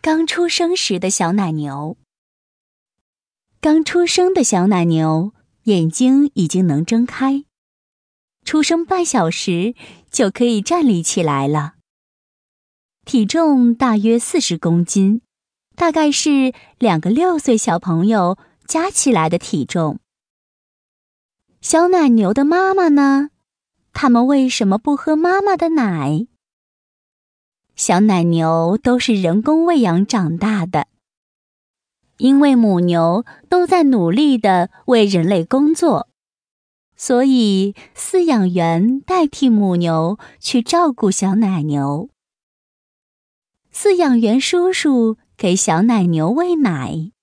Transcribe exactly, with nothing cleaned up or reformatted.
刚出生时的小奶牛。刚出生的小奶牛眼睛已经能睁开，出生半小时就可以站立起来了。体重大约四十公斤，大概是两个六岁小朋友加起来的体重。小奶牛的妈妈呢？它们为什么不喝妈妈的奶？小奶牛都是人工喂养长大的，因为母牛都在努力地为人类工作，所以饲养员代替母牛去照顾小奶牛。饲养员叔叔给小奶牛喂奶，